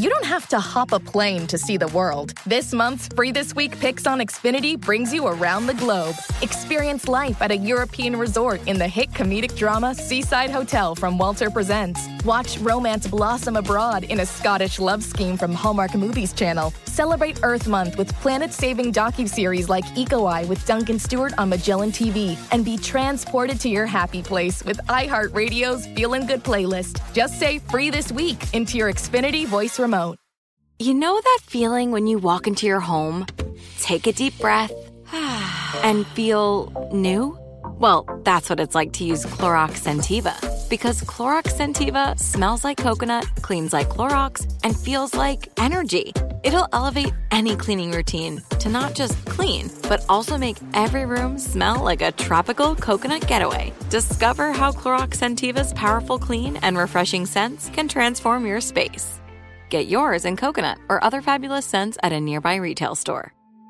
you don't have to hop a plane to see the world. This month's Free This Week picks on Xfinity brings you around the globe. Experience life at a European resort in the hit comedic drama Seaside Hotel from Walter Presents. Watch romance blossom abroad in a Scottish love scheme from Hallmark Movies Channel. Celebrate Earth Month with planet-saving docuseries like Eco Eye with Duncan Stewart on Magellan TV. And be transported to your happy place with iHeartRadio's Feelin' Good playlist. Just say Free This Week into your Xfinity voice remote. You know that feeling when you walk into your home, take a deep breath, and feel new? Well, that's what it's like to use Clorox Scentiva. Because Clorox Scentiva smells like coconut, cleans like Clorox, and feels like energy. It'll elevate any cleaning routine to not just clean, but also make every room smell like a tropical coconut getaway. Discover how Clorox Scentiva's powerful clean and refreshing scents can transform your space. Get yours in coconut or other fabulous scents at a nearby retail store.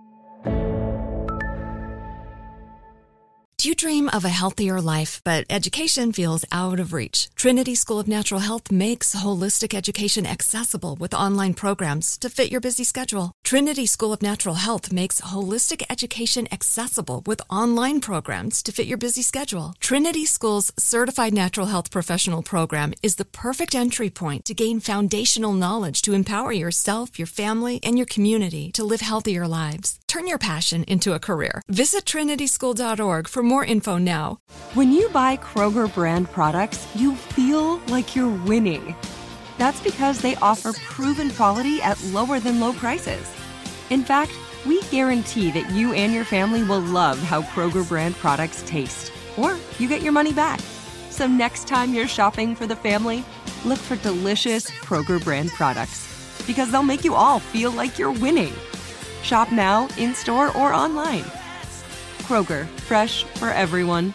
Do you dream of a healthier life, but education feels out of reach? Trinity School of Natural Health makes holistic education accessible with online programs to fit your busy schedule. Trinity School of Natural Health makes holistic education accessible with online programs to fit your busy schedule. Trinity School's Certified Natural Health Professional Program is the perfect entry point to gain foundational knowledge to empower yourself, your family, and your community to live healthier lives. Turn your passion into a career. Visit trinityschool.org for more info now. When you buy Kroger brand products, you feel like you're winning. That's because they offer proven quality at lower than low prices. In fact, we guarantee that you and your family will love how Kroger brand products taste, or you get your money back. So next time you're shopping for the family, look for delicious Kroger brand products, because they'll make you all feel like you're winning. Shop now, in-store, or online. Kroger, fresh for everyone.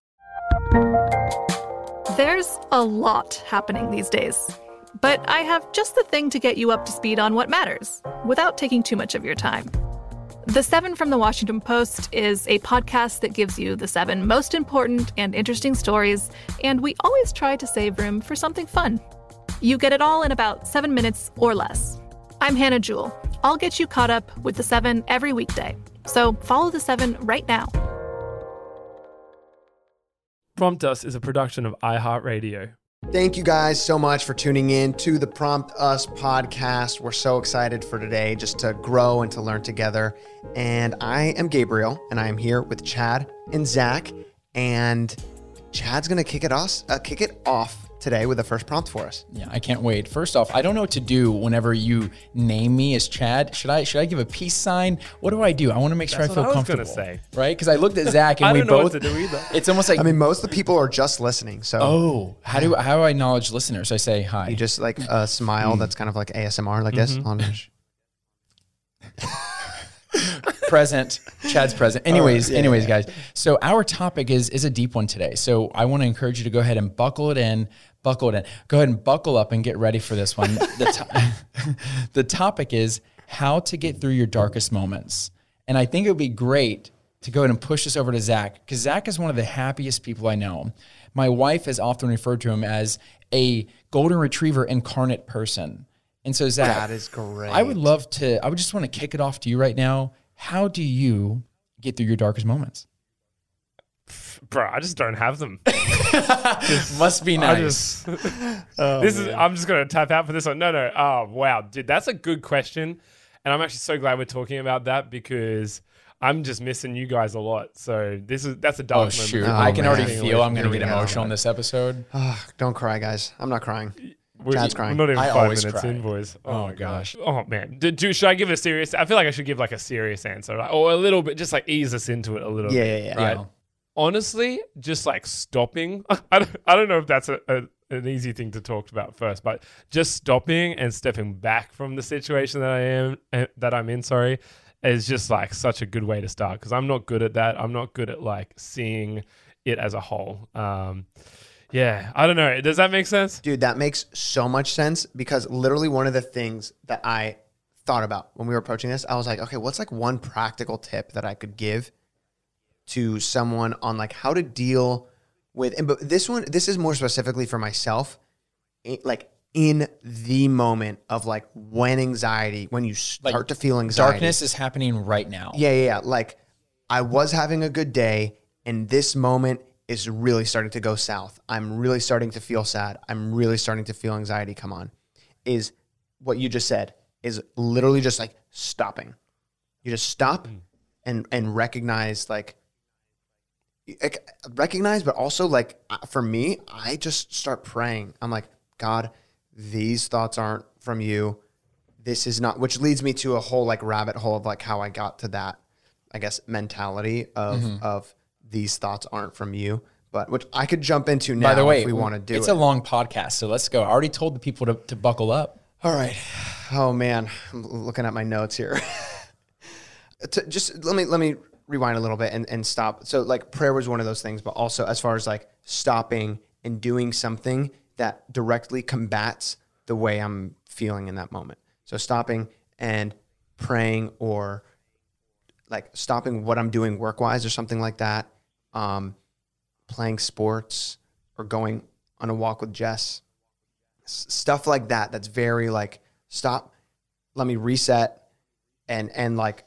There's a lot happening these days, but I have just the thing to get you up to speed on what matters without taking too much of your time. The 7 from the Washington Post is a podcast that gives you the 7 most important and interesting stories, and we always try to save room for something fun. You get it all in about 7 minutes or less. I'm Hannah Jewell. I'll get you caught up with the 7 every weekday. So follow the 7 right now. Prompt Us is a production of iHeartRadio. Thank you guys so much for tuning in to the Prompt Us podcast. We're so excited for today just to grow and to learn together. And I am Gabriel, and I am here with Chad and Zach. And Chad's going to kick it off today with the first prompt for us. Yeah, I can't wait. First off, I don't know what to do whenever you name me as Chad. Should I give a peace sign? What do? I want to make sure I feel comfortable. That's what I was going to say. Right? Because I looked at Zach and I we don't know both. what to do either. It's almost like. I mean, most of the people are just listening. So. Oh, how do I acknowledge listeners? I say hi. You just like a smile that's kind of like ASMR, like this. On present. Chad's present. Anyways, guys. So our topic is a deep one today. So I want to encourage you to go ahead and buckle it in. Go ahead and buckle up and get ready for this one. The topic is how to get through your darkest moments. And I think it would be great to go ahead and push this over to Zach, because Zach is one of the happiest people I know. My wife has often referred to him as a golden retriever incarnate person. And so, Zach, that is great. I would just want to kick it off to you right now. How do you get through your darkest moments? Bro, I just don't have them. Must be nice. I'm just going to tap out for this one. No. Oh, wow. Dude, that's a good question. And I'm actually so glad we're talking about that, because I'm just missing you guys a lot. So that's a dark moment. Shoot. I can already feel I'm going to get emotional in this episode. Don't cry, guys. I'm not crying. Chad's crying. We're not even I 5 always minutes cry. in, boys. Oh, my gosh. Oh, man. Should I give a serious? I feel like I should give like a serious answer, right? Or a little bit, just like ease us into it a little bit. Yeah. Right? Yeah. Honestly, just like stopping. I don't know if that's an easy thing to talk about first, but just stopping and stepping back from the situation that I'm in, is just like such a good way to start, because I'm not good at that. I'm not good at like seeing it as a whole. Yeah, I don't know. Does that make sense? Dude, that makes so much sense, because literally one of the things that I thought about when we were approaching this, I was like, okay, what's like one practical tip that I could give to someone on like how to deal with, but this is more specifically for myself, like in the moment of like when you start to feel anxiety. Darkness is happening right now. Yeah. Like I was having a good day and this moment is really starting to go south. I'm really starting to feel sad. I'm really starting to feel anxiety come on. Is what you just said is literally just like stopping. You just stop and recognize, but also like for me, I just start praying. I'm like, God, these thoughts aren't from you. This is not, which leads me to a whole like rabbit hole of like how I got to that, I guess, mentality of these thoughts aren't from you, but which I could jump into now. By the way, if we want to do it's a long podcast, so let's go. I already told the people to buckle up. All right. Oh man, I'm looking at my notes here. Just let me rewind a little bit and stop. So like prayer was one of those things, but also as far as like stopping and doing something that directly combats the way I'm feeling in that moment. So stopping and praying, or like stopping what I'm doing work-wise or something like that. Playing sports or going on a walk with Jess. Stuff like that. That's very like, stop, let me reset and like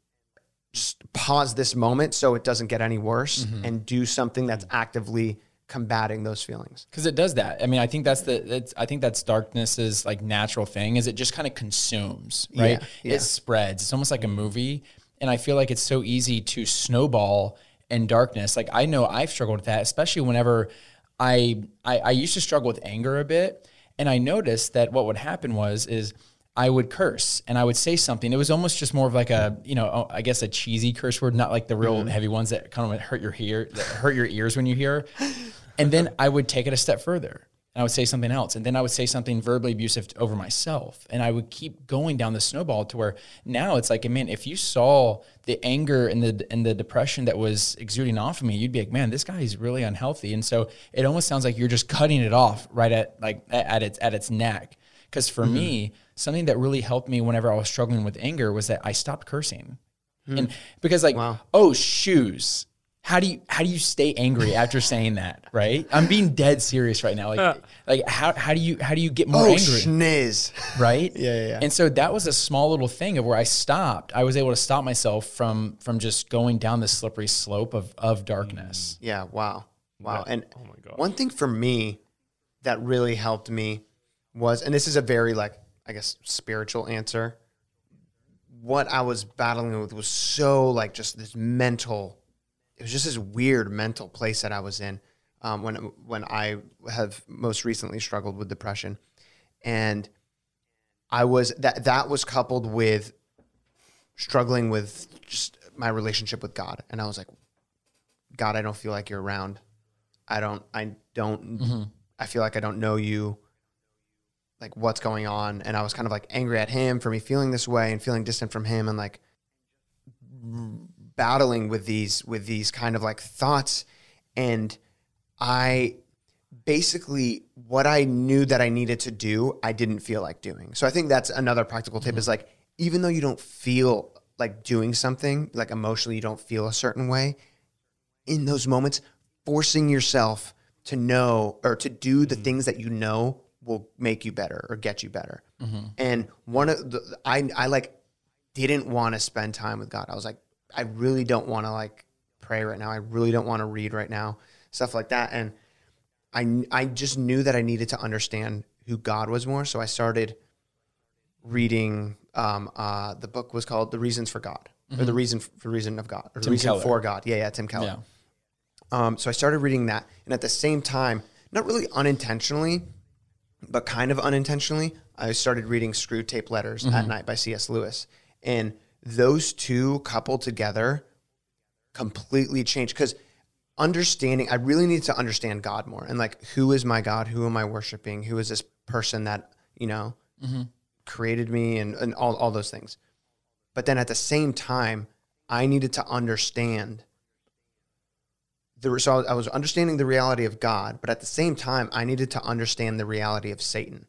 just pause this moment so it doesn't get any worse and do something that's actively combating those feelings. Because it does that. I mean, I think that's darkness's like natural thing, is it just kind of consumes, right? Yeah. It spreads. It's almost like a movie. And I feel like it's so easy to snowball in darkness. Like I know I've struggled with that, especially whenever I used to struggle with anger a bit. And I noticed that what would happen is I would curse and I would say something. It was almost just more of like a, I guess a cheesy curse word, not like the real heavy ones that kind of hurt your ears when you hear. And then I would take it a step further and I would say something else. And then I would say something verbally abusive over myself. And I would keep going down the snowball to where now it's like, man, if you saw the anger and the depression that was exuding off of me, you'd be like, man, this guy is really unhealthy. And so it almost sounds like you're just cutting it off right at its neck. Because for me, something that really helped me whenever I was struggling with anger was that I stopped cursing. And because oh, shoes. How do you stay angry after saying that, right? I'm being dead serious right now. Like how do you get more angry? Schniz. Right? Yeah. And so that was a small little thing of where I stopped. I was able to stop myself from just going down the slippery slope of darkness. Yeah, wow. And oh my God. One thing for me that really helped me was, and this is a very like, I guess, spiritual answer. What I was battling with was so like just this mental, it was just this weird mental place that I was in when I have most recently struggled with depression. And I was, that was coupled with struggling with just my relationship with God. And I was like, God, I don't feel like you're around. I feel like I don't know you. Like what's going on. And I was kind of like angry at him for me feeling this way and feeling distant from him and like battling with these kind of like thoughts. And I basically, what I knew that I needed to do, I didn't feel like doing. So I think that's another practical tip is like, even though you don't feel like doing something, like emotionally you don't feel a certain way, in those moments, forcing yourself to know or to do the things that you know will make you better or get you better. And one of the, I like didn't want to spend time with God. I was like, I really don't want to like pray right now. I really don't want to read right now, stuff like that. And I just knew that I needed to understand who God was more. So I started reading, the book was called The Reasons for God, or The Reason of God, or The Reason for God. Yeah. Tim Keller. Yeah. So I started reading that. And at the same time, not really unintentionally, but kind of unintentionally, I started reading Screw Tape Letters at Night by C.S. Lewis. And those two coupled together completely changed. Because I really need to understand God more. And like, who is my God? Who am I worshiping? Who is this person that, created me and all those things. But then at the same time, I needed to understand so I was understanding the reality of God, but at the same time, I needed to understand the reality of Satan.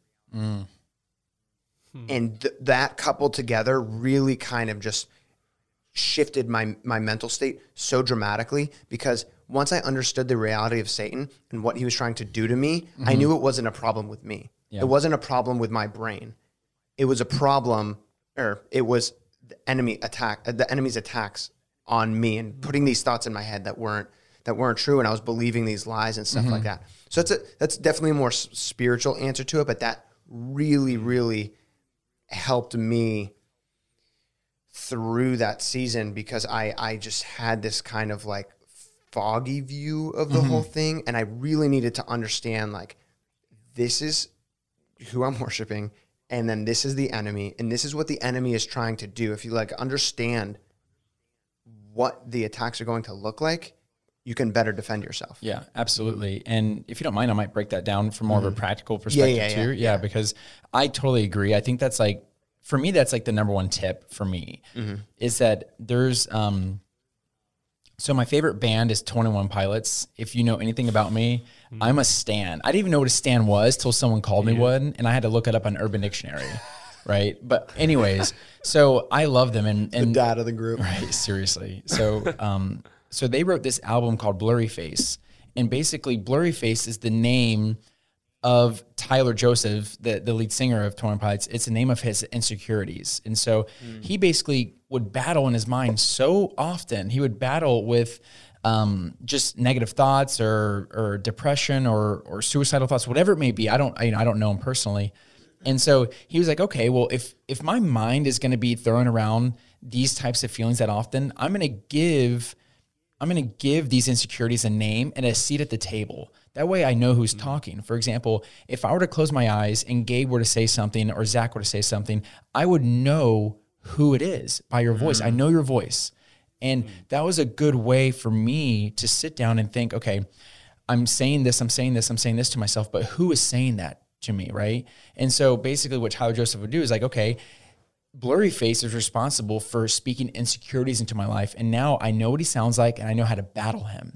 And that coupled together really kind of just shifted my mental state so dramatically, because once I understood the reality of Satan and what he was trying to do to me, I knew it wasn't a problem with me. It wasn't a problem with my brain. It was a problem, or it was the enemy's attacks on me and putting these thoughts in my head that weren't true, and I was believing these lies and stuff like that. So that's definitely a more spiritual answer to it, but that really, really helped me through that season, because I just had this kind of like foggy view of the whole thing, and I really needed to understand, like, this is who I'm worshiping, and then this is the enemy, and this is what the enemy is trying to do. If you like understand what the attacks are going to look like, you can better defend yourself. Yeah, absolutely. And if you don't mind, I might break that down from more of a practical perspective too. Yeah, because I totally agree. I think that's like, for me, that's like the number one tip for me is that there's, so my favorite band is 21 Pilots. If you know anything about me, I'm a stan. I didn't even know what a stan was till someone called me one, and I had to look it up on Urban Dictionary. Right. But anyways, so I love them. And the dad of the group. Right. Seriously. So, so they wrote this album called Blurry Face, and basically Blurry Face is the name of Tyler Joseph, the lead singer of 21 Pilots. It's the name of his insecurities. And so he basically would battle in his mind so often. He would battle with just negative thoughts or depression or suicidal thoughts, whatever it may be. I don't know him personally. And so he was like, okay, well, if my mind is going to be throwing around these types of feelings that often, I'm going to give these insecurities a name and a seat at the table. That way I know who's talking. For example, if I were to close my eyes and Gabe were to say something or Zach were to say something, I would know who it is by your voice. I know your voice. And that was a good way for me to sit down and think, okay, I'm saying this to myself, but who is saying that to me, right? And so basically what Tyler Joseph would do is like, okay, Blurry Face is responsible for speaking insecurities into my life. And now I know what he sounds like, and I know how to battle him.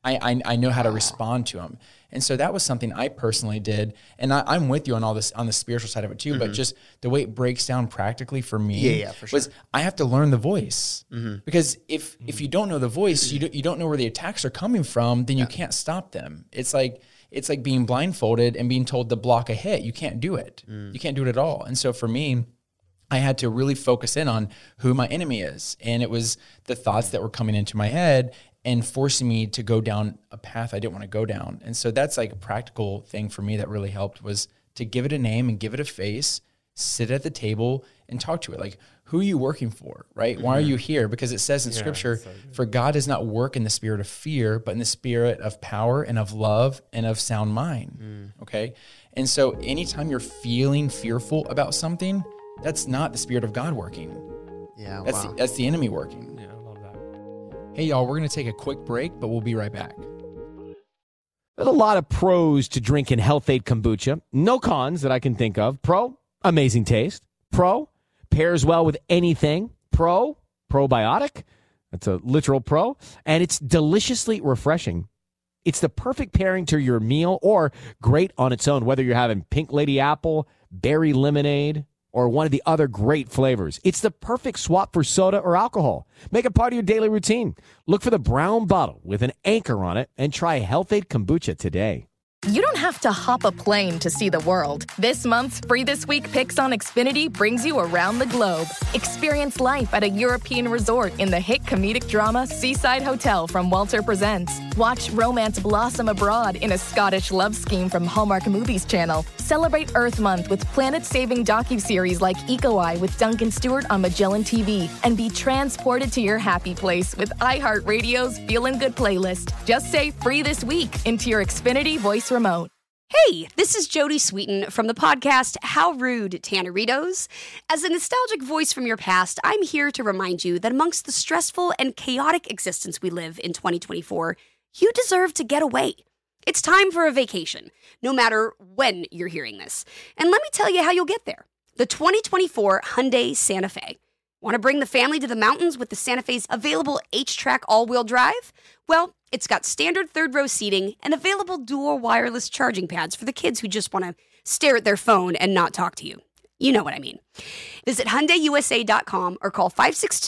I know how to respond to him. And so that was something I personally did. And I'm with you on all this, on the spiritual side of it too, but just the way it breaks down practically for me for sure. was I have to learn the voice. Because if you don't know the voice, you don't know where the attacks are coming from, then you can't stop them. It's like being blindfolded and being told to block a hit. You can't do it. You can't do it at all. And so for me, I had to really focus in on who my enemy is. And it was the thoughts that were coming into my head and forcing me to go down a path I didn't want to go down. And so that's like a practical thing for me that really helped, was to give it a name and give it a face, sit at the table and talk to it. Like, who are you working for, right? Why are you here? Because it says in scripture, for God does not work in the spirit of fear, but in the spirit of power and of love and of sound mind. Okay. And so anytime you're feeling fearful about something, that's not the spirit of God working. Yeah, that's the enemy working. Yeah, I love that. Hey, y'all, we're going to take a quick break, but we'll be right back. There's a lot of pros to drinking Health-Ade Kombucha. No cons that I can think of. Pro, amazing taste. Pro, pairs well with anything. Pro, probiotic. That's a literal pro. And it's deliciously refreshing. It's the perfect pairing to your meal, or great on its own, whether you're having Pink Lady Apple, berry lemonade, or one of the other great flavors. It's the perfect swap for soda or alcohol. Make it part of your daily routine. Look for the brown bottle with an anchor on it and try Health-Ade Kombucha today. You don't have to hop a plane to see the world. This month's Free This Week Picks on Xfinity brings you around the globe. Experience life at a European resort in the hit comedic drama Seaside Hotel from Walter Presents. Watch romance blossom abroad in a Scottish love scheme from Hallmark Movies Channel. Celebrate Earth Month with planet-saving docuseries like Eco Eye with Duncan Stewart on Magellan TV. And be transported to your happy place with iHeartRadio's Feelin' Good playlist. Just say Free This Week into your Xfinity voice remote. Hey, this is Jodie Sweetin from the podcast How Rude, Tanneritos. As a nostalgic voice from your past, I'm here to remind you that amongst the stressful and chaotic existence we live in 2024, you deserve to get away. It's time for a vacation, no matter when you're hearing this. And let me tell you how you'll get there. The 2024 Hyundai Santa Fe. Want to bring the family to the mountains with the Santa Fe's available H-Track all-wheel drive? Well, it's got standard third-row seating and available dual wireless charging pads for the kids who just want to stare at their phone and not talk to you. You know what I mean. Visit HyundaiUSA.com or call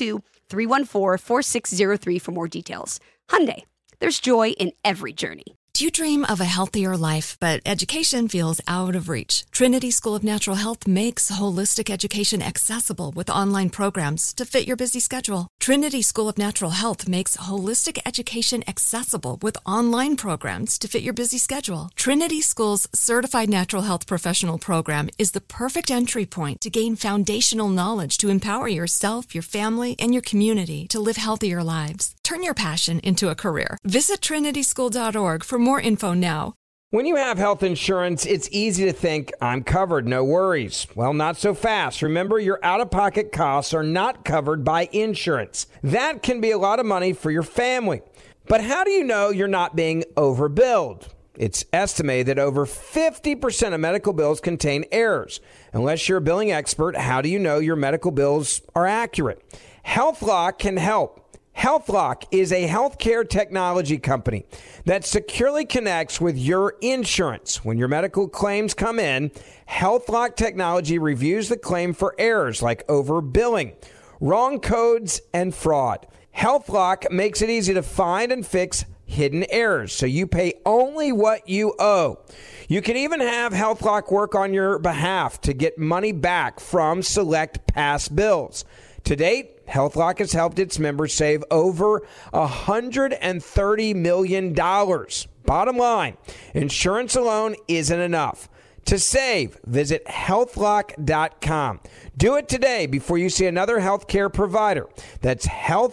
562-314-4603 for more details. Hyundai, there's joy in every journey. Do you dream of a healthier life, but education feels out of reach? Trinity School of Natural Health makes holistic education accessible with online programs to fit your busy schedule. Trinity School of Natural Health makes holistic education accessible with online programs to fit your busy schedule. Trinity School's Certified Natural Health Professional Program is the perfect entry point to gain foundational knowledge to empower yourself, your family, and your community to live healthier lives. Turn your passion into a career. Visit trinityschool.org for more info now. When you have health insurance, it's easy to think, I'm covered, no worries. Well, not so fast. Remember, your out-of-pocket costs are not covered by insurance. That can be a lot of money for your family. But how do you know you're not being overbilled? It's estimated that over 50% of medical bills contain errors. Unless you're a billing expert, how do you know your medical bills are accurate? HealthLock can help. HealthLock is a healthcare technology company that securely connects with your insurance. When your medical claims come in, HealthLock technology reviews the claim for errors like overbilling, wrong codes, and fraud. HealthLock makes it easy to find and fix hidden errors, so you pay only what you owe. You can even have HealthLock work on your behalf to get money back from select past bills. To date, HealthLock has helped its members save over $130 million. Bottom line, insurance alone isn't enough. To save, visit healthlock.com. Do it today before you see another healthcare provider. That's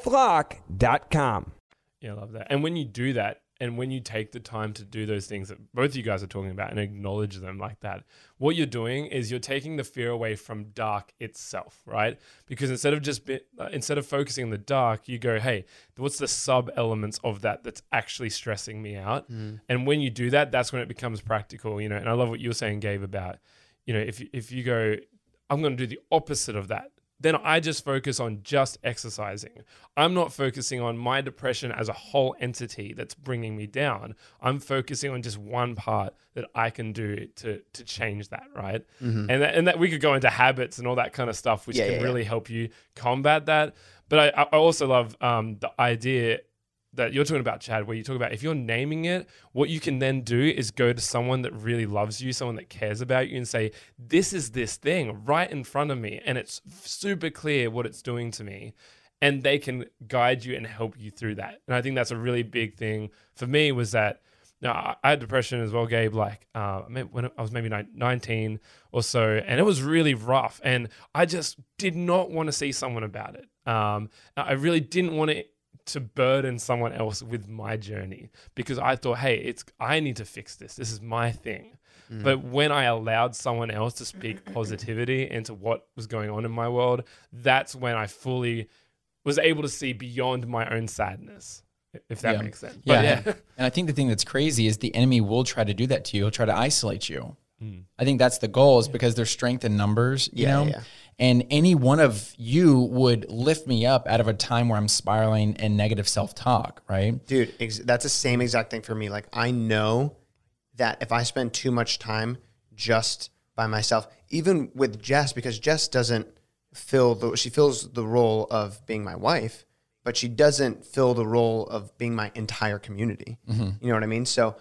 healthlock.com. Yeah, I love that. And when you do that, and when you take the time to do those things that both of you guys are talking about and acknowledge them like that, what you're doing is you're taking the fear away from dark itself, right? Because instead of focusing on the dark, you go, hey, what's the sub elements of that that's actually stressing me out? And when you do that, that's when it becomes practical, you know. And I love what you were saying, Gabe, about, you know, if you go, I'm going to do the opposite of that, then I just focus on just exercising. I'm not focusing on my depression as a whole entity that's bringing me down. I'm focusing on just one part that I can do to change that, right? And that we could go into habits and all that kind of stuff, which can really help you combat that. But I also love the idea that you're talking about, Chad, where you talk about if you're naming it, what you can then do is go to someone that really loves you, someone that cares about you, and say, this is this thing right in front of me, and it's super clear what it's doing to me, and they can guide you and help you through that. And I think that's a really big thing for me, was that, now, I had depression as well, Gabe, like when I was maybe 19 or so, and it was really rough, and I just did not want to see someone about it. I really didn't want to burden someone else with my journey, because I thought, hey, I need to fix this. This is my thing. But when I allowed someone else to speak positivity into what was going on in my world, that's when I fully was able to see beyond my own sadness, if that makes sense. Yeah. And I think the thing that's crazy is the enemy will try to do that to you. He'll try to isolate you. I think that's the goal, is because there's strength in numbers, you know? And any one of you would lift me up out of a time where I'm spiraling in negative self-talk, right? Dude, that's the same exact thing for me. Like, I know that if I spend too much time just by myself, even with Jess, because Jess doesn't she fills the role of being my wife, but she doesn't fill the role of being my entire community. You know what I mean? So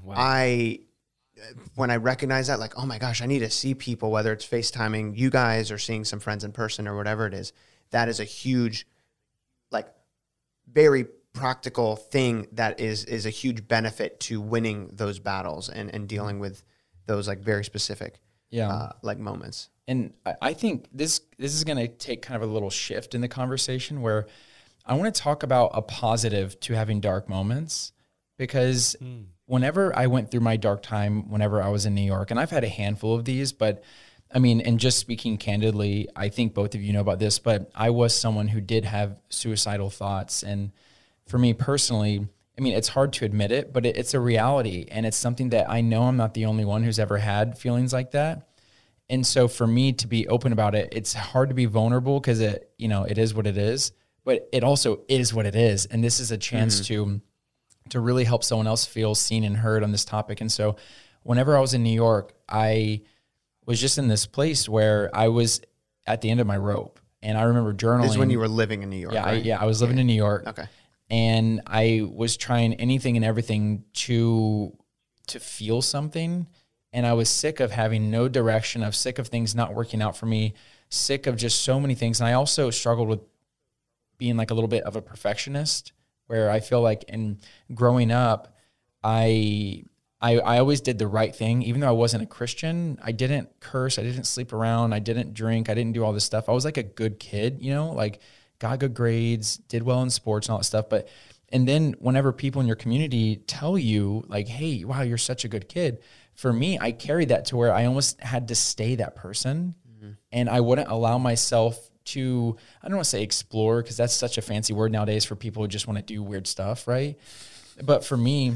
when I recognize that, like, oh my gosh, I need to see people, whether it's FaceTiming you guys or seeing some friends in person or whatever it is, that is a huge, like, very practical thing that is a huge benefit to winning those battles and dealing with those, like, very specific like moments. And I think this is going to take kind of a little shift in the conversation, where I want to talk about a positive to having dark moments, because whenever I went through my dark time, whenever I was in New York, and I've had a handful of these, but I mean, and just speaking candidly, I think both of you know about this, but I was someone who did have suicidal thoughts. And for me personally, I mean, it's hard to admit it, but it's a reality. And it's something that I know I'm not the only one who's ever had feelings like that. And so for me to be open about it, it's hard to be vulnerable, because it is what it is, but it also is what it is. And this is a chance to really help someone else feel seen and heard on this topic. And so whenever I was in New York, I was just in this place where I was at the end of my rope. And I remember journaling. This is when you were living in New York, right? I was living in New York. Okay. And I was trying anything and everything to feel something. And I was sick of having no direction. I was sick of things not working out for me, sick of just so many things. And I also struggled with being like a little bit of a perfectionist, where I feel like in growing up, I always did the right thing. Even though I wasn't a Christian, I didn't curse, I didn't sleep around, I didn't drink, I didn't do all this stuff. I was like a good kid, you know, like got good grades, did well in sports and all that stuff. And then whenever people in your community tell you like, hey, wow, you're such a good kid, for me, I carried that to where I almost had to stay that person. Mm-hmm. And I wouldn't allow myself to, I don't want to say explore, because that's such a fancy word nowadays for people who just want to do weird stuff, right? But for me,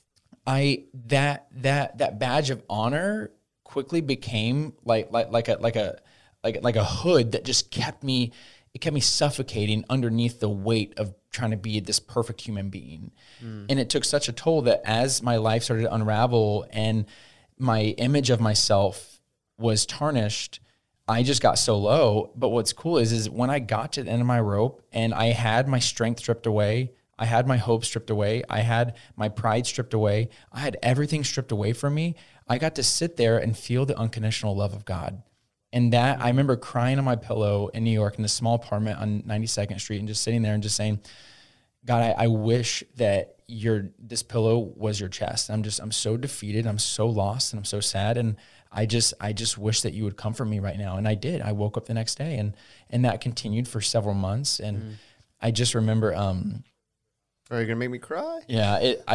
that badge of honor quickly became like a hood that just kept me suffocating underneath the weight of trying to be this perfect human being. And it took such a toll that as my life started to unravel and my image of myself was tarnished, I just got so low. But what's cool is when I got to the end of my rope and I had my strength stripped away, I had my hope stripped away, I had my pride stripped away, I had everything stripped away from me, I got to sit there and feel the unconditional love of God. And that, I remember crying on my pillow in New York in this small apartment on 92nd Street and just sitting there and just saying, God, I wish that this pillow was your chest. I'm so defeated, I'm so lost, and I'm so sad. And I just wish that you would comfort me right now. And I did. I woke up the next day and that continued for several months. And I just remember, are you gonna make me cry? Yeah,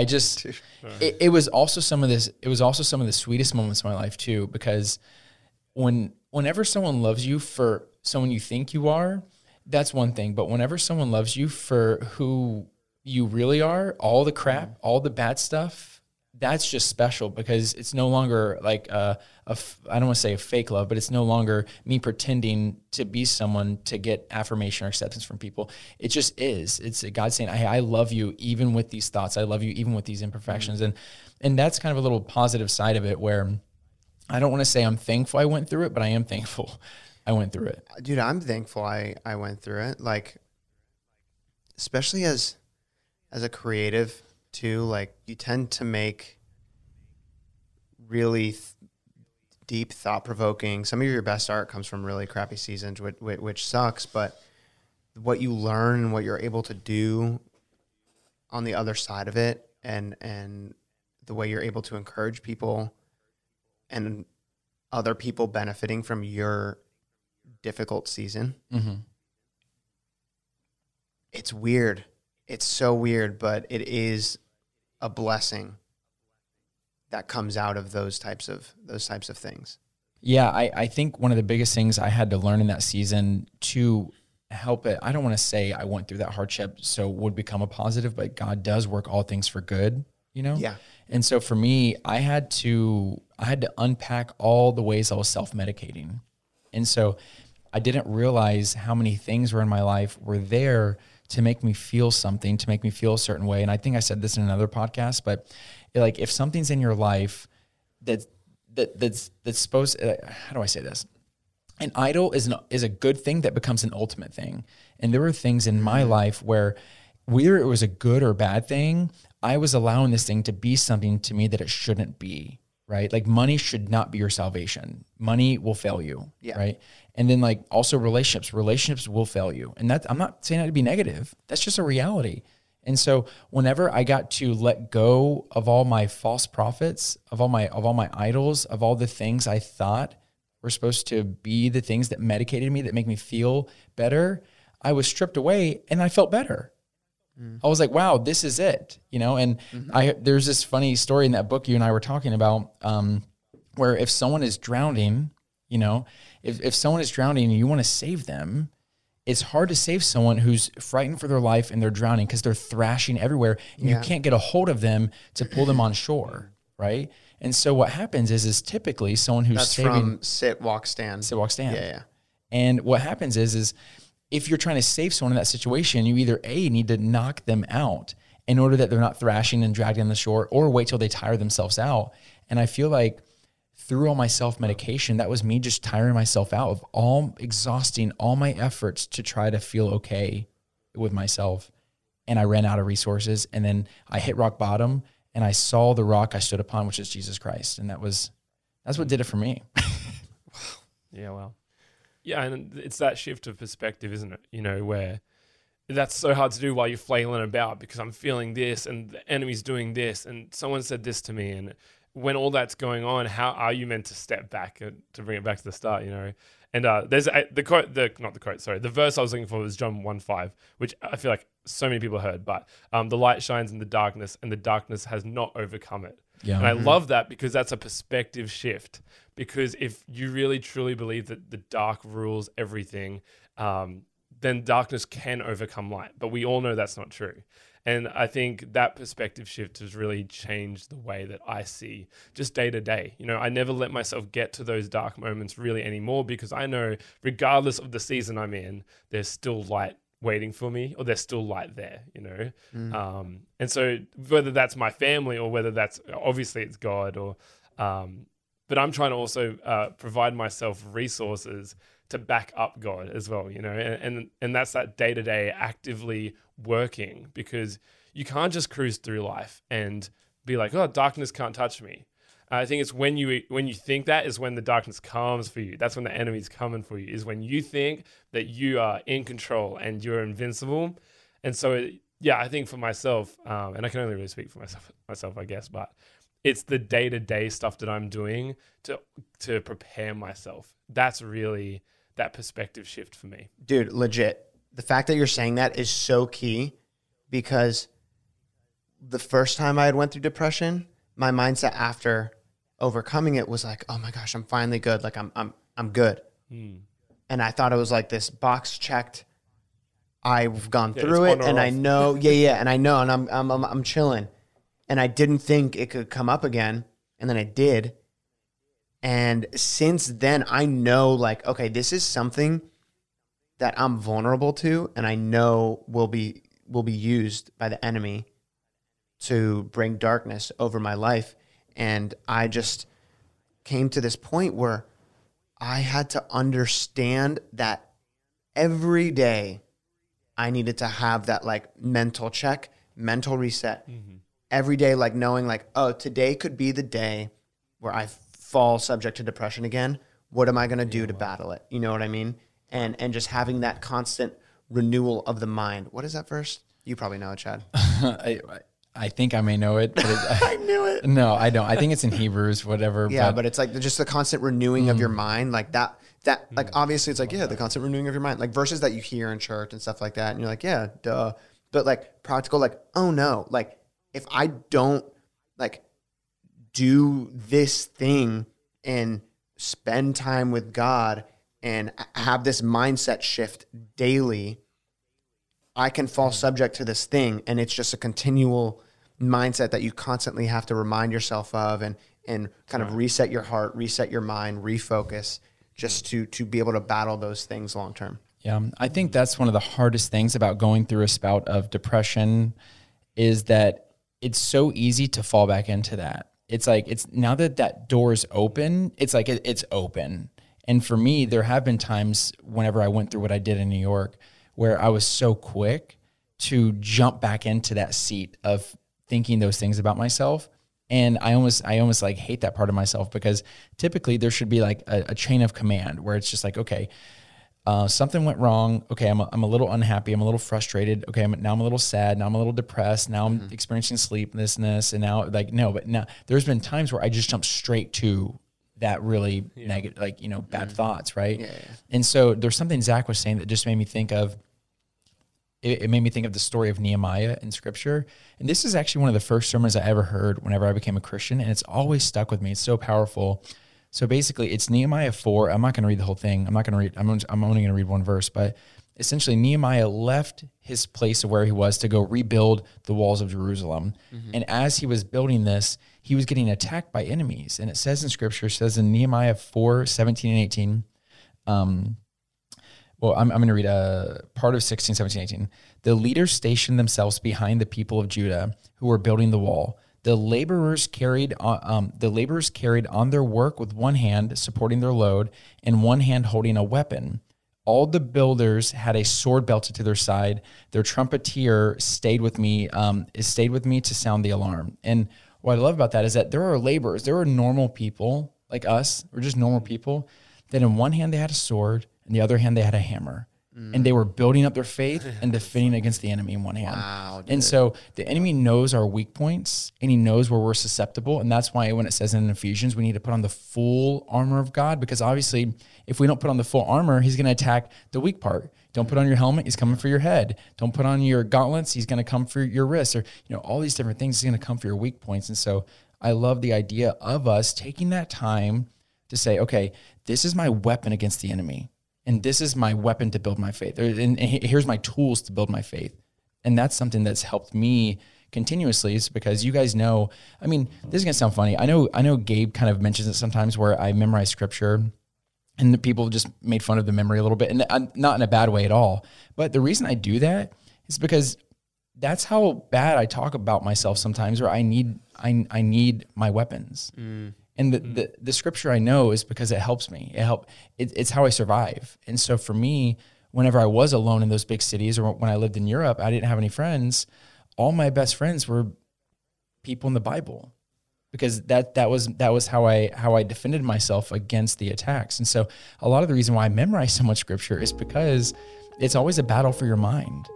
it was also some of the sweetest moments of my life too, because whenever someone loves you for someone you think you are, that's one thing. But whenever someone loves you for who you really are, all the crap, all the bad stuff, that's just special, because it's no longer like I don't want to say a fake love, but it's no longer me pretending to be someone to get affirmation or acceptance from people. It just is. It's God saying, hey, I love you even with these thoughts. I love you even with these imperfections. And that's kind of a little positive side of it, where I don't want to say I'm thankful I went through it, but I am thankful I went through it. Dude, I'm thankful I went through it. Like, especially as a creative too, like you tend to make really deep, thought-provoking. Some of your best art comes from really crappy seasons, which sucks, but what you learn and what you're able to do on the other side of it, and the way you're able to encourage people and other people benefiting from your difficult season. Mm-hmm. It's weird. It's so weird, but it is a blessing that comes out of those types of things. Yeah, I think one of the biggest things I had to learn in that season to help it, I don't want to say I went through that hardship so it would become a positive, but God does work all things for good, you know? Yeah. And so for me, I had to unpack all the ways I was self-medicating. And so I didn't realize how many things were in my life were there to make me feel something, to make me feel a certain way. And I think I said this in another podcast, but like if something's in your life that's supposed, how do I say this? An idol is a good thing that becomes an ultimate thing. And there were things in my life where whether it was a good or bad thing, I was allowing this thing to be something to me that it shouldn't be, right? Like money should not be your salvation. Money will fail you, right? And then like also relationships will fail you. And I'm not saying that to be negative. That's just a reality. And so whenever I got to let go of all my false prophets, of all my idols, of all the things I thought were supposed to be the things that medicated me, that make me feel better, I was stripped away and I felt better. I was like, wow, this is it, you know? And there's this funny story in that book you and I were talking about, where if someone is drowning, you know, if someone is drowning and you want to save them, it's hard to save someone who's frightened for their life and they're drowning because they're thrashing everywhere and you can't get a hold of them to pull them on shore, right? And so what happens is typically someone who's That's saving... from Sit, Walk, Stand. Sit, Walk, Stand. Yeah. And what happens is if you're trying to save someone in that situation, you either A, need to knock them out in order that they're not thrashing and dragged on the shore, or wait till they tire themselves out. And I feel like through all my self-medication, that was me just tiring myself out of exhausting all my efforts to try to feel okay with myself. And I ran out of resources, and then I hit rock bottom, and I saw the rock I stood upon, which is Jesus Christ. And that's what did it for me. Yeah, well. Yeah, and it's that shift of perspective, isn't it? You know, where that's so hard to do while you're flailing about because I'm feeling this and the enemy's doing this and someone said this to me. And when all that's going on, how are you meant to step back to bring it back to the start, you know? And there's the verse I was looking for was John 1:5, which I feel like so many people heard, but the light shines in the darkness and the darkness has not overcome it. Yeah. And I love that because that's a perspective shift. Because if you really truly believe that the dark rules everything, then darkness can overcome light. But we all know that's not true. And I think that perspective shift has really changed the way that I see just day to day. You know, I never let myself get to those dark moments really anymore because I know regardless of the season I'm in, there's still light waiting for me or there's still light there, you know? And so whether that's my family or whether that's, obviously it's God or, but I'm trying to also provide myself resources to back up God as well, you know, and that's that day-to-day actively working because you can't just cruise through life and be like, oh, darkness can't touch me. I think it's when you think that is when the darkness comes for you. That's when the enemy's coming for you, is when you think that you are in control and you're invincible. And so, I think for myself, and I can only really speak for myself, I guess, but it's the day-to-day stuff that I'm doing to prepare myself. That's really that perspective shift for me. Dude, legit. The fact that you're saying that is so key because the first time I had went through depression, my mindset after overcoming it was like, oh my gosh, I'm finally good. Like I'm good. And I thought it was like this box checked. I've gone through it and I know, and I know, and I'm chilling. And I didn't think it could come up again. And then it did. And since then, I know like, okay, this is something that I'm vulnerable to and I know will be used by the enemy to bring darkness over my life. And I just came to this point where I had to understand that every day I needed to have that like mental check, mental reset. Every day, like knowing like, oh, today could be the day where I fall subject to depression again. What am I going to do to battle it? You know what I mean? And just having that constant renewal of the mind. What is that verse? You probably know it, Chad. I think I may know it. But I knew it. No, I don't. I think it's in Hebrews, whatever. Yeah, but it's like just the constant renewing of your mind. Like that like obviously it's like, the constant renewing of your mind. Like verses that you hear in church and stuff like that. And you're like, yeah, duh. But like practical, like, oh no, like if I don't like do this thing and spend time with God and have this mindset shift daily, I can fall subject to this thing. And it's just a continual mindset that you constantly have to remind yourself of and kind of reset your heart, reset your mind, refocus just to be able to battle those things long term. Yeah, I think that's one of the hardest things about going through a spout of depression is that it's so easy to fall back into that. It's like, it's now that door is open, it's like it's open. And for me, there have been times whenever I went through what I did in New York where I was so quick to jump back into that seat of thinking those things about myself. And I almost like hate that part of myself because typically there should be like a chain of command where it's just like, okay, something went wrong. Okay, I'm a little unhappy. I'm a little frustrated. Okay, now I'm a little sad. Now I'm a little depressed. Now I'm experiencing sleeplessness. And now like, no, but now there's been times where I just jump straight to that really negative, like, you know, bad thoughts. Right. Yeah. And so there's something Zach was saying that just made me think of, it made me think of the story of Nehemiah in scripture. And this is actually one of the first sermons I ever heard whenever I became a Christian. And it's always stuck with me. It's so powerful. So basically it's Nehemiah 4. I'm not going to read the whole thing. I'm only going to read one verse, but essentially Nehemiah left his place of where he was to go rebuild the walls of Jerusalem. And as he was building this, he was getting attacked by enemies. And it says in scripture, it says in Nehemiah 4, 17 and 18, I'm going to read a part of 16, 17, 18. The leaders stationed themselves behind the people of Judah who were building the wall. The laborers carried on their work with one hand supporting their load and one hand holding a weapon. All the builders had a sword belted to their side. Their trumpeter stayed with me to sound the alarm. And what I love about that is that there are laborers, there are normal people like us, or just normal people, that in one hand they had a sword, in the other hand they had a hammer. And they were building up their faith and defending against the enemy in one hand. Wow, dude. And so the enemy knows our weak points, and he knows where we're susceptible. And that's why when it says in Ephesians, we need to put on the full armor of God, because obviously if we don't put on the full armor, he's going to attack the weak part. Don't put on your helmet, he's coming for your head. Don't put on your gauntlets, he's going to come for your wrists, or all these different things. He's going to come for your weak points. And so I love the idea of us taking that time to say, okay, this is my weapon against the enemy. And this is my weapon to build my faith. And here's my tools to build my faith. And that's something that's helped me continuously, is because you guys know, I mean, this is going to sound funny. I know Gabe kind of mentions it sometimes where I memorize scripture and the people just made fun of the memory a little bit, and not in a bad way at all. But the reason I do that is because that's how bad I talk about myself sometimes, where I need my weapons. And the scripture I know is because it helps me. It's how I survive. And so for me, whenever I was alone in those big cities, or when I lived in Europe, I didn't have any friends. All my best friends were people in the Bible, because that was how I defended myself against the attacks. And so a lot of the reason why I memorize so much scripture is because it's always a battle for your mind.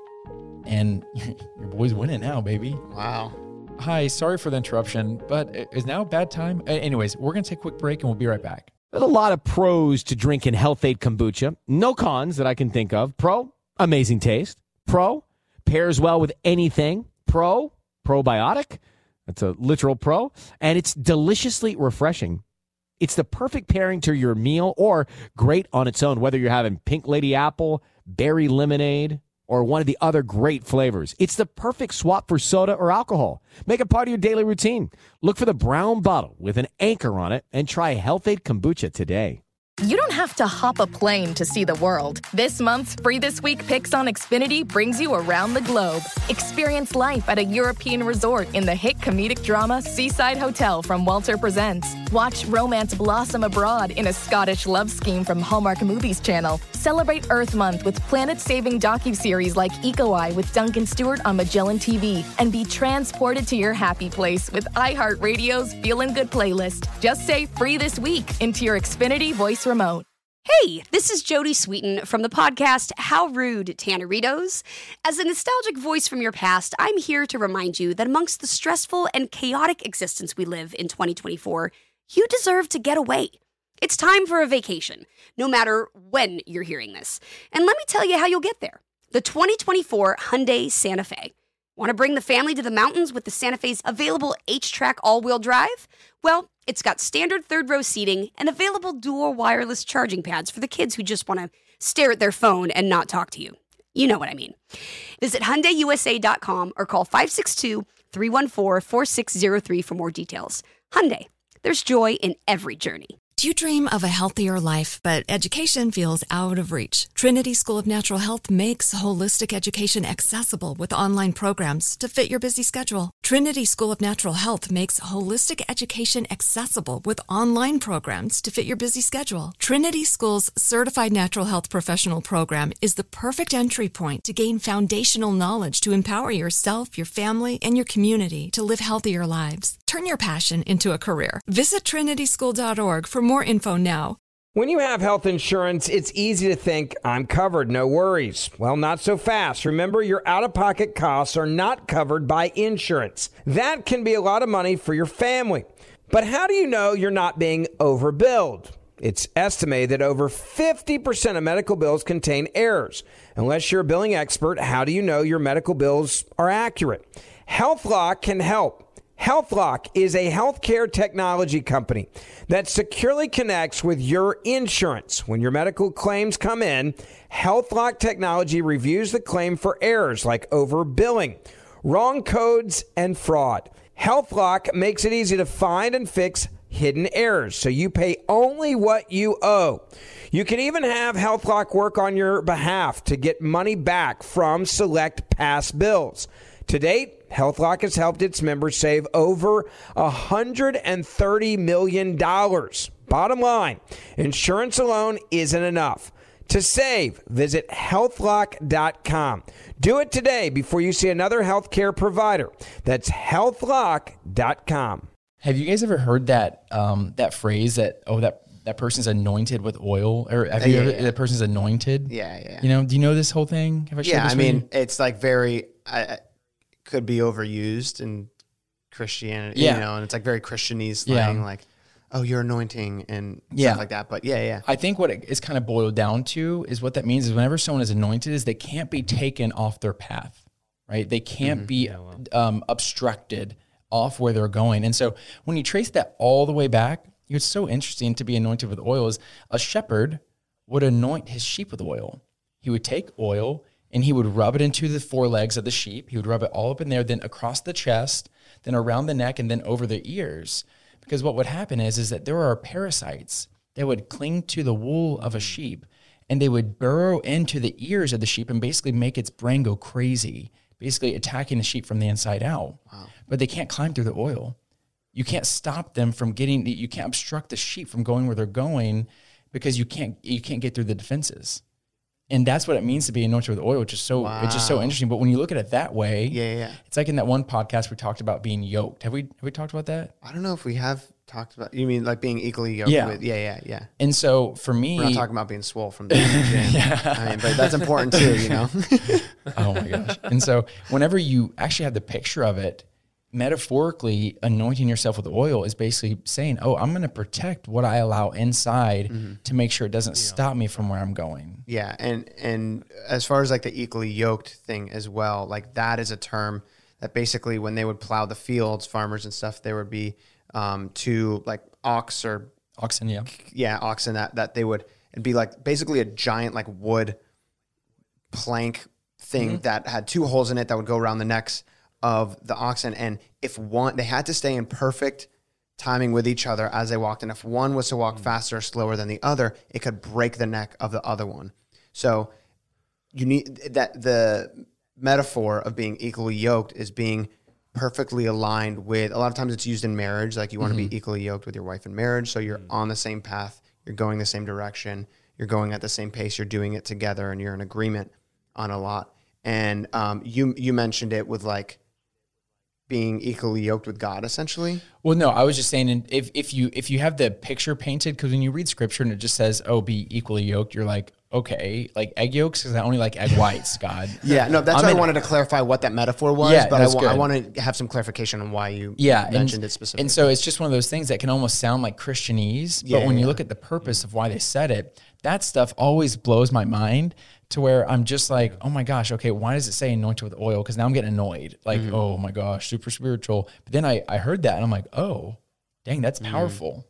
And your boy's winning now, baby. Wow. Hi, sorry for the interruption, but is now a bad time? Anyways, we're going to take a quick break and we'll be right back. There's a lot of pros to drinking Health-Ade Kombucha. No cons that I can think of. Pro, amazing taste. Pro, pairs well with anything. Pro, probiotic. That's a literal pro. And it's deliciously refreshing. It's the perfect pairing to your meal, or great on its own, whether you're having Pink Lady Apple, berry lemonade, or one of the other great flavors. It's the perfect swap for soda or alcohol. Make it part of your daily routine. Look for the brown bottle with an anchor on it and try Health-Ade Kombucha today. You don't have to hop a plane to see the world. This month's Free This Week Picks on Xfinity brings you around the globe. Experience life at a European resort in the hit comedic drama Seaside Hotel from Walter Presents. Watch romance blossom abroad in a Scottish love scheme from Hallmark Movies Channel. Celebrate Earth Month with planet-saving docuseries like Eco Eye with Duncan Stewart on Magellan TV. And be transported to your happy place with iHeartRadio's Feelin' Good playlist. Just say Free This Week into your Xfinity voice remote. Hey, this is Jodie Sweetin from the podcast How Rude, Tanneritos. As a nostalgic voice from your past, I'm here to remind you that amongst the stressful and chaotic existence we live in 2024, you deserve to get away. It's time for a vacation, no matter when you're hearing this. And let me tell you how you'll get there. The 2024 Hyundai Santa Fe. Want to bring the family to the mountains with the Santa Fe's available H-Track all-wheel drive? Well, it's got standard third-row seating and available dual wireless charging pads for the kids who just want to stare at their phone and not talk to you. You know what I mean. Visit HyundaiUSA.com or call 562-314-4603 for more details. Hyundai, there's joy in every journey. Do you dream of a healthier life, but education feels out of reach? Trinity School of Natural Health makes holistic education accessible with online programs to fit your busy schedule. Trinity School of Natural Health makes holistic education accessible with online programs to fit your busy schedule. Trinity School's Certified Natural Health Professional Program is the perfect entry point to gain foundational knowledge to empower yourself, your family, and your community to live healthier lives. Turn your passion into a career. Visit trinityschool.org for more info now. When you have health insurance, it's easy to think, I'm covered, no worries. Well, not so fast. Remember, your out-of-pocket costs are not covered by insurance. That can be a lot of money for your family. But how do you know you're not being overbilled? It's estimated that over 50% of medical bills contain errors. Unless you're a billing expert, how do you know your medical bills are accurate? HealthLock can help. HealthLock is a healthcare technology company that securely connects with your insurance. When your medical claims come in, HealthLock technology reviews the claim for errors like overbilling, wrong codes, and fraud. HealthLock makes it easy to find and fix hidden errors, so you pay only what you owe. You can even have HealthLock work on your behalf to get money back from select past bills. To date, HealthLock has helped its members save over $130 million. Bottom line, insurance alone isn't enough. To save, visit healthlock.com. Do it today before you see another healthcare provider. That's healthlock.com. Have you guys ever heard that that phrase that that person's anointed with oil? Or have you ever, that person's anointed? Yeah. You know, do you know this whole thing? Have I shared this with you? It's like very could be overused in Christianity, Yeah. you know, and it's like very Christianese slang, like, oh, you're anointing and stuff like that. But yeah. I think what it is kind of boiled down to is what that means is whenever someone is anointed is they can't be taken off their path, right? They can't be obstructed off where they're going. And so when you trace that all the way back, it's so interesting to be anointed with oil is a shepherd would anoint his sheep with oil. He would take oil and he would rub it into the forelegs of the sheep. He would rub it all up in there, then across the chest, then around the neck, and then over the ears. Because what would happen is that there are parasites that would cling to the wool of a sheep and they would burrow into the ears of the sheep and basically make its brain go crazy, basically attacking the sheep from the inside out. Wow. But they can't climb through the oil. You can't stop them from you can't obstruct the sheep from going where they're going because you can't get through the defenses. And that's what it means to be anointed with oil, which is so it's just so interesting. But when you look at it that way, it's like in that one podcast we talked about being yoked. Have we talked about that? I don't know if we have talked about. You mean like being equally yoked with? Yeah. And so for me, we're not talking about being swole from the gym. I mean, but that's important too, you know. Oh my gosh! And so whenever you actually have the picture of it, metaphorically, anointing yourself with oil is basically saying, oh, I'm going to protect what I allow inside to make sure it doesn't stop me from where I'm going. Yeah. And as far as like the equally yoked thing as well, like that is a term that basically when they would plow the fields, farmers and stuff, there would be two like oxen, oxen that they would, it'd be like basically a giant like wood plank thing that had two holes in it that would go around the necks of the oxen, and if one, they had to stay in perfect timing with each other as they walked, and if one was to walk faster or slower than the other, it could break the neck of the other one. So you need that, the metaphor of being equally yoked is being perfectly aligned with, a lot of times it's used in marriage, like you want to be equally yoked with your wife in marriage, so you're on the same path, you're going the same direction, you're going at the same pace, you're doing it together, and you're in agreement on a lot. And you mentioned it with like being equally yoked with God, essentially. Well, no, I was just saying, if you have the picture painted, because when you read scripture and it just says, "Oh, be equally yoked," you're like, okay, like egg yolks, because I only like egg whites, God. Yeah, no, that's why I wanted to clarify what that metaphor was. Yeah, but I want to have some clarification on why you mentioned it specifically. And so it's just one of those things that can almost sound like Christianese, but when you look at the purpose of why they said it, that stuff always blows my mind. To where I'm just like, oh my gosh, okay, why does it say anointed with oil? Because now I'm getting annoyed. Like, oh my gosh, super spiritual. But then I heard that and I'm like, oh, dang, that's powerful.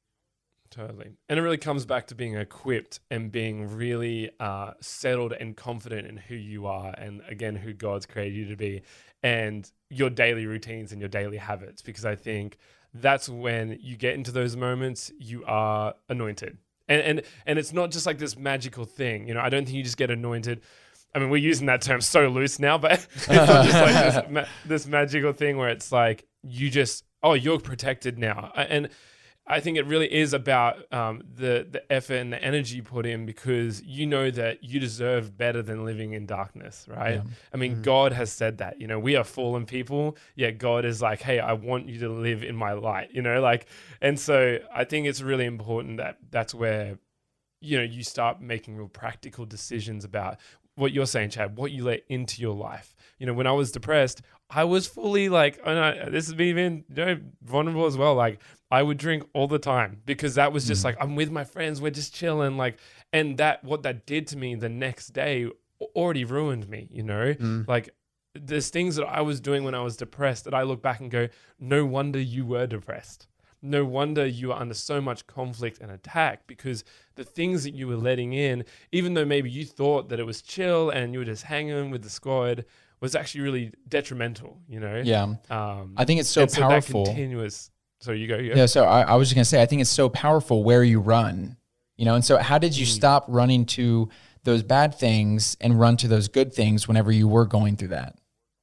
Totally. And it really comes back to being equipped and being really settled and confident in who you are and, again, who God's created you to be and your daily routines and your daily habits. Because I think that's when you get into those moments, you are anointed. And it's not just like this magical thing. You know, I don't think you just get anointed. I mean, we're using that term so loose now, but it's not just like this magical thing where it's like you just, oh, you're protected now. And I think it really is about the effort and the energy you put in, because you know that you deserve better than living in darkness, right? Yeah. I mean, God has said that, you know, we are fallen people, yet God is like, hey, I want you to live in my light, you know, like, and so I think it's really important that that's where, you know, you start making real practical decisions about what you're saying, Chad, what you let into your life. You know, when I was depressed, I was fully like, this is me being, you know, vulnerable as well. Like, I would drink all the time because that was just like, I'm with my friends, we're just chilling. Like, and that, what that did to me the next day already ruined me, you know? Like, there's things that I was doing when I was depressed that I look back and go, no wonder you were depressed. No wonder you were under so much conflict and attack, because the things that you were letting in, even though maybe you thought that it was chill and you were just hanging with the squad, was actually really detrimental, you know? Yeah. I think it's so powerful. That continuous. So you go. Yeah. So I was just going to say, I think it's so powerful where you run, you know? And so how did you stop running to those bad things and run to those good things whenever you were going through that?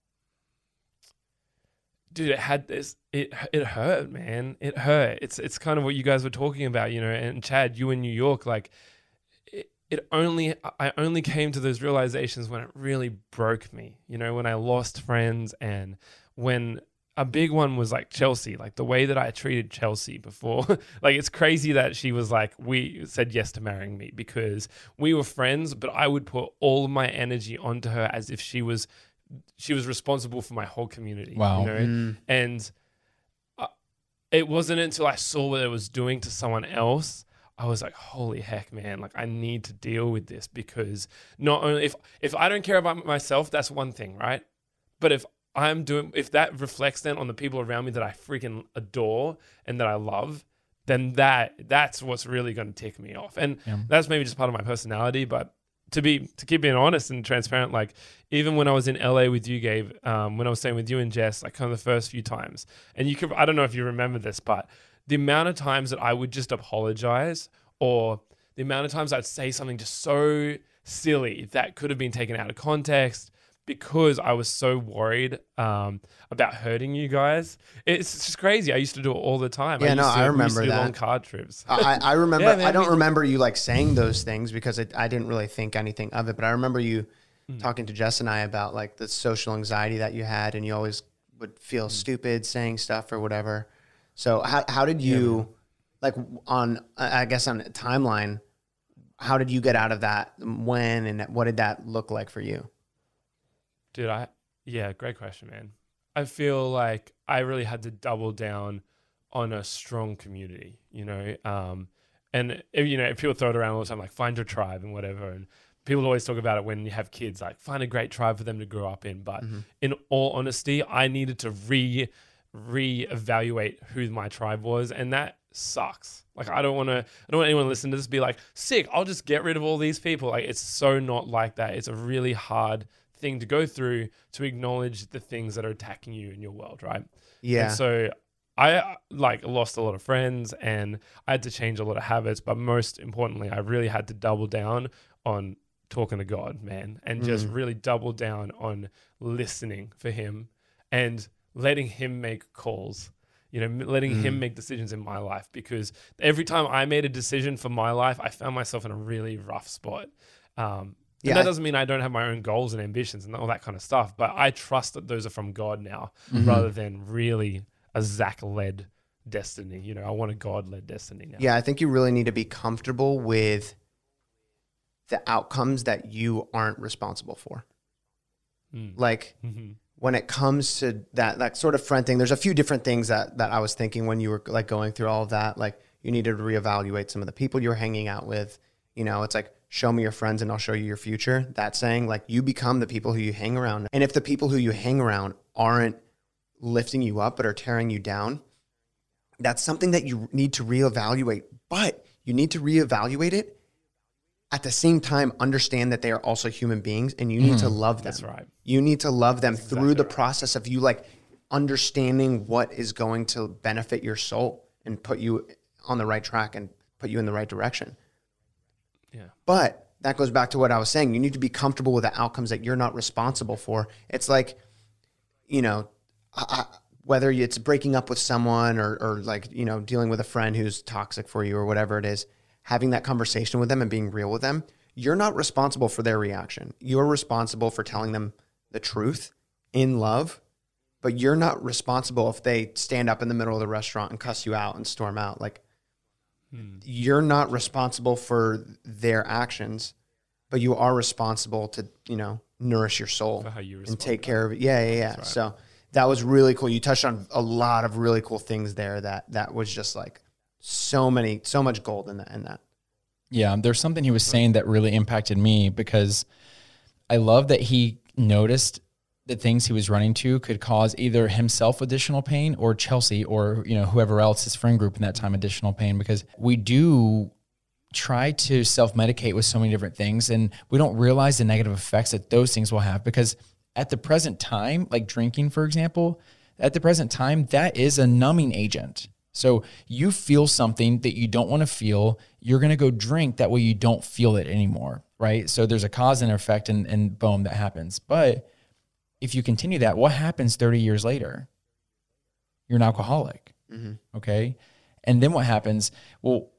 Dude, it had this, it hurt, man. It hurt. It's kind of what you guys were talking about, you know, and Chad, you in New York, like I only came to those realizations when it really broke me, you know, when I lost friends, and when a big one was like Chelsea, like the way that I treated Chelsea before. Like, it's crazy that she was like, we said yes to marrying me because we were friends, but I would put all of my energy onto her as if she was responsible for my whole community. Wow. You know? And it wasn't until I saw what it was doing to someone else, I was like, holy heck, man, like I need to deal with this, because not only if I don't care about myself, that's one thing, right? But if that reflects then on the people around me that I freaking adore and that I love, then that's what's really going to tick me off. And that's maybe just part of my personality, but to keep being honest and transparent, like even when I was in LA with you, Gabe, when I was staying with you and Jess, like kind of the first few times, and I don't know if you remember this, but the amount of times that I would just apologize, or the amount of times I'd say something just so silly that could have been taken out of context because I was so worried about hurting you guys. It's just crazy. I used to do it all the time. I remember do that. long car trips. I remember. Yeah, man, I don't remember you like saying those things because I didn't really think anything of it. But I remember you talking to Jess and I about like the social anxiety that you had, and you always would feel stupid saying stuff or whatever. So how did you, like on a timeline, how did you get out of that? When and what did that look like for you? Dude, great question, man. I feel like I really had to double down on a strong community, you know? And if people throw it around all the time, like find your tribe and whatever. And people always talk about it when you have kids, like find a great tribe for them to grow up in. But in all honesty, I needed to reevaluate who my tribe was, and that sucks. Like I don't want anyone listening to this be like, sick, I'll just get rid of all these people. Like it's so not like that. It's a really hard thing to go through to acknowledge the things that are attacking you in your world, right? Yeah. And so I lost a lot of friends, and I had to change a lot of habits, but most importantly, I really had to double down on talking to God, man, and just really double down on listening for him and letting him make calls, letting him make decisions in my life, because every time I made a decision for my life, I found myself in a really rough spot. And that doesn't mean I don't have my own goals and ambitions and all that kind of stuff, but I trust that those are from God now rather than really a Zach-led destiny. I want a God-led destiny now. Yeah, I think you really need to be comfortable with the outcomes that you aren't responsible for. Like when it comes to that like sort of friend thing, there's a few different things that I was thinking when you were like going through all of that. Like you needed to reevaluate some of the people you're hanging out with. It's like, show me your friends and I'll show you your future. That saying, like you become the people who you hang around. And if the people who you hang around aren't lifting you up but are tearing you down, that's something that you need to reevaluate. But you need to reevaluate it at the same time, understand that they are also human beings and you need to love them. That's right. You need to love them through the process of you like understanding what is going to benefit your soul and put you on the right track and put you in the right direction. Yeah. But that goes back to what I was saying. You need to be comfortable with the outcomes that you're not responsible for. It's like, whether it's breaking up with someone or like, dealing with a friend who's toxic for you or whatever it is, having that conversation with them and being real with them, you're not responsible for their reaction. You're responsible for telling them the truth in love, but you're not responsible if they stand up in the middle of the restaurant and cuss you out and storm out. Like, you're not responsible for their actions, but you are responsible to, nourish your soul and take care of it. Yeah. Right. So that was really cool. You touched on a lot of really cool things there that was just like so much gold in that. Yeah. There's something he was saying that really impacted me because I love that he noticed the things he was running to could cause either himself additional pain or Chelsea or, whoever else, his friend group in that time, additional pain, because we do try to self-medicate with so many different things and we don't realize the negative effects that those things will have, because at the present time, like drinking, for example, at the present time, that is a numbing agent. So you feel something that you don't want to feel, you're going to go drink, that way you don't feel it anymore, right? So there's a cause and effect and boom, that happens. But if you continue that, what happens 30 years later? You're an alcoholic, okay? And then what happens? Well,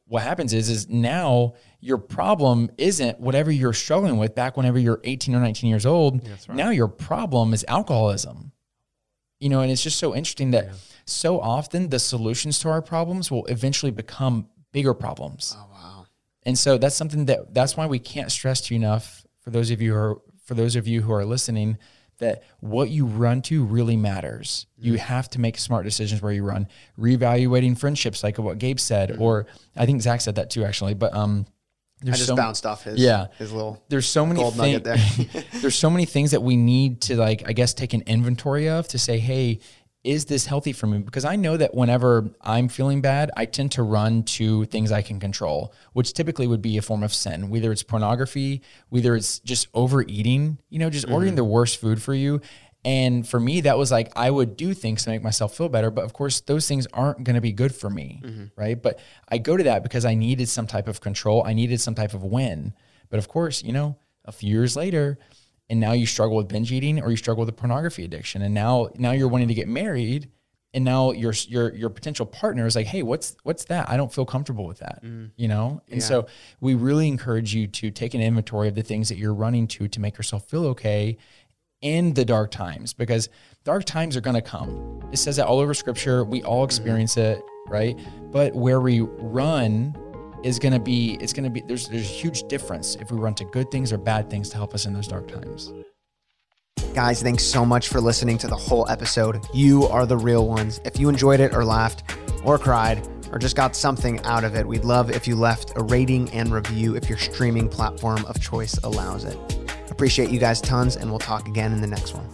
what happens is now your problem isn't whatever you're struggling with back whenever you're 18 or 19 years old. That's right. Now your problem is alcoholism. You know, and it's just so interesting that so often the solutions to our problems will eventually become bigger problems. Oh, wow. And so that's something that's why we can't stress to you enough for those of you who are listening, that what you run to really matters. You have to make smart decisions where you run. Reevaluating friendships, like what Gabe said, or I think Zach said that too, actually. But I just bounced off his little there's so many gold nugget there. There's so many things that we need to, like, I guess, take an inventory of to say, hey, is this healthy for me? Because I know that whenever I'm feeling bad, I tend to run to things I can control, which typically would be a form of sin. Whether it's pornography, whether it's just overeating, you know, just ordering the worst food for you. And for me, that was like, I would do things to make myself feel better. But of course, those things aren't going to be good for me, right? But I go to that because I needed some type of control. I needed some type of win. But of course, you know, a few years later, and now you struggle with binge eating, or you struggle with a pornography addiction. And now you're wanting to get married, and now your potential partner is like, hey, what's that? I don't feel comfortable with that, you know? And so we really encourage you to take an inventory of the things that you're running to make yourself feel okay in the dark times, because dark times are going to come. It says that all over Scripture. We all experience it, right? But where we run is going to be, there's a huge difference if we run to good things or bad things to help us in those dark times. Guys, thanks so much for listening to the whole episode. You are the real ones. If you enjoyed it or laughed or cried or just got something out of it, we'd love if you left a rating and review if your streaming platform of choice allows it. Appreciate you guys tons, and we'll talk again in the next one.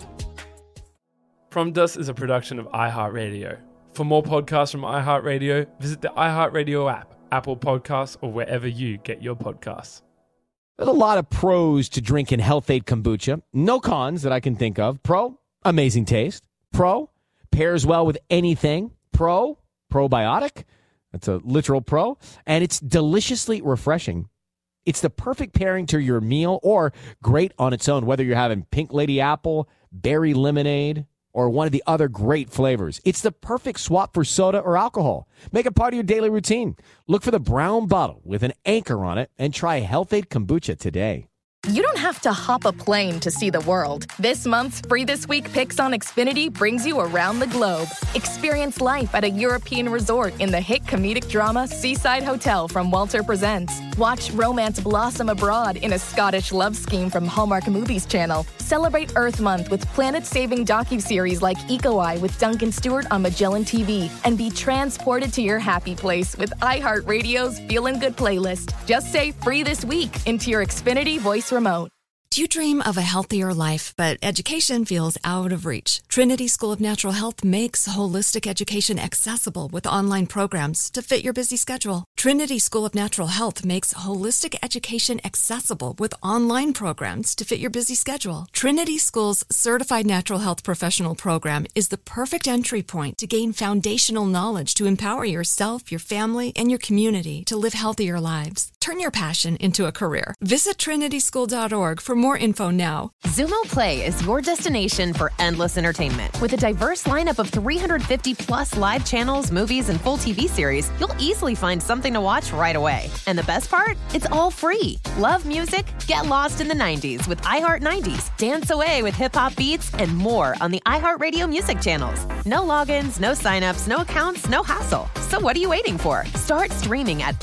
Prompt Us is a production of iHeartRadio. For more podcasts from iHeartRadio, visit the iHeartRadio app, Apple Podcasts, or wherever you get your podcasts. There's a lot of pros to drinking Health-Ade Kombucha. No cons that I can think of. Pro, amazing taste. Pro, pairs well with anything. Pro, probiotic. That's a literal pro. And it's deliciously refreshing. It's the perfect pairing to your meal, or great on its own, whether you're having Pink Lady Apple, Berry Lemonade, or one of the other great flavors. It's the perfect swap for soda or alcohol. Make it part of your daily routine. Look for the brown bottle with an anchor on it and try Health-Ade Kombucha today. You don't have to hop a plane to see the world. This month's Free This Week Picks on Xfinity brings you around the globe. Experience life at a European resort in the hit comedic drama Seaside Hotel from Walter Presents. Watch romance blossom abroad in a Scottish love scheme from Hallmark Movies Channel. Celebrate Earth Month with planet-saving docuseries like Eco-Eye with Duncan Stewart on Magellan TV. And be transported to your happy place with iHeartRadio's Feelin' Good playlist. Just say Free This Week into your Xfinity voice remote. Do you dream of a healthier life, but education feels out of reach? Trinity School of Natural Health makes holistic education accessible with online programs to fit your busy schedule. Trinity School of Natural Health makes holistic education accessible with online programs to fit your busy schedule. Trinity School's Certified Natural Health Professional Program is the perfect entry point to gain foundational knowledge to empower yourself, your family, and your community to live healthier lives. Turn your passion into a career. Visit trinityschool.org for more info now. Xumo Play is your destination for endless entertainment. With a diverse lineup of 350 plus live channels, movies, and full TV series, you'll easily find something to watch right away. And the best part? It's all free. Love music? Get lost in the 90s with iHeart 90s. Dance away with hip-hop beats and more on the iHeartRadio music channels. No logins, no signups, no accounts, no hassle. So what are you waiting for? Start streaming at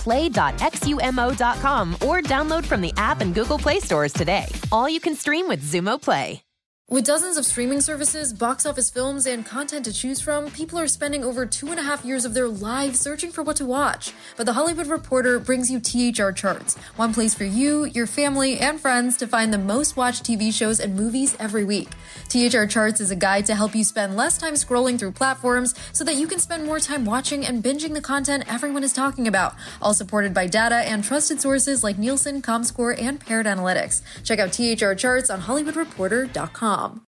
play.xumo.com or download from the app and Google Play stores today. All you can stream with Xumo Play. With dozens of streaming services, box office films, and content to choose from, people are spending over 2.5 years of their lives searching for what to watch. But The Hollywood Reporter brings you THR Charts, one place for you, your family, and friends to find the most watched TV shows and movies every week. THR Charts is a guide to help you spend less time scrolling through platforms so that you can spend more time watching and binging the content everyone is talking about, all supported by data and trusted sources like Nielsen, Comscore, and Paired Analytics. Check out THR Charts on HollywoodReporter.com.